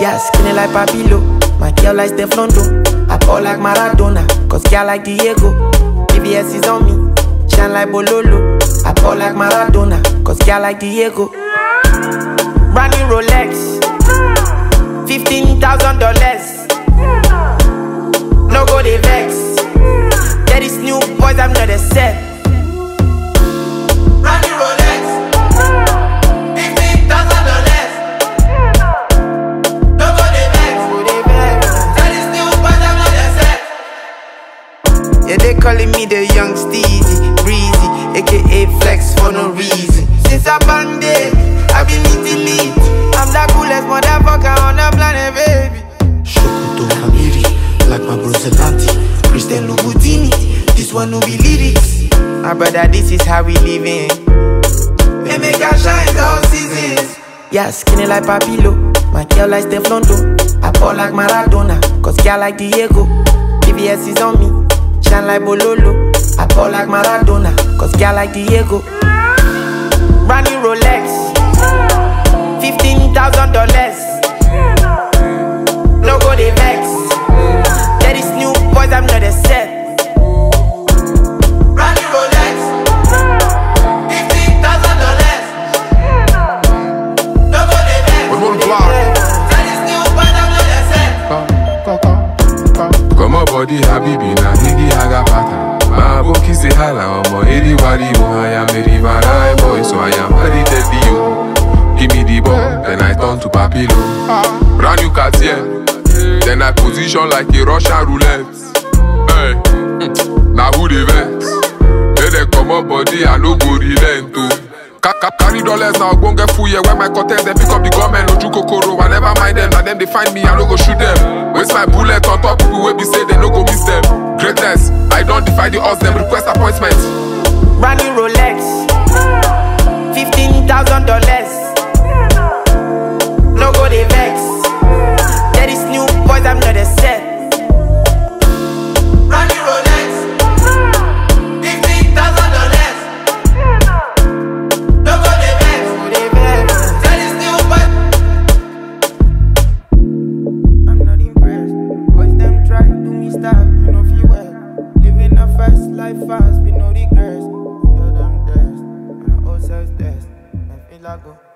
Yeah, skinny like Papilo. My girl like Steflondo. I ball like Maradona, cause girl like Diego. BBS is on me, shine like Bololo. I ball like Maradona, cause girl like Diego. Brand new Rolex, $15,000. No go they vex. There is new boys, I'm not a set. Brand new Rolex, $15,000. No go they vex. There is new boys, I'm not a set. Yeah, they calling me the young Steezy, breezy, aka flex for no reason. Since I banded, I've been eating. I'm the coolest motherfucker on the planet, baby. Shokuto Hamiri, like my bro Zelati, Christian Louboutin. This one no be lyrics. My brother, this is how we living. They make us shine all seasons. Yeah, skinny like Papilo. My girl like Steflondo. I ball like Maradona, cause girl like Diego. BBS is on me, shine like Bololo. I ball like Maradona, cause girl like Diego. Brand new Rolex, $15,000. No go they vex. There is new boys, I'm not a set. Brand new Rolex, $15,000. No go they vex. We're on the block. There is new boys, I'm not a set. Come on, body, Habibi, na higi haga pata. My book is a hala, omo, anybody who I am, very my boy, so I am ready to be you. Give me the ball, then I turn to Papilo. Brand new Cartier, then I position like a Russian roulette. Hey, now who they vex? Then they come up body, I no go relent to. Carry dollars now, go get full, yeah. When my contest, they pick up the gunmen, no juke kokoro. I never mind them, and then they find me, I no go shoot them. Waste my bullet on top, people will be say they no go miss them. Greatness, I don't defy the odds, them request appointment. Brand new Rolex, $15,000. No go they vex. There is new boys, I'm not a set. Brand new Rolex, $15,000. No go they vex. There is new boys. I'm not impressed. Boys them try do me style, you know feel well. Living a fast life fast with no regrets. Tell them test, and I also test. I feel like go.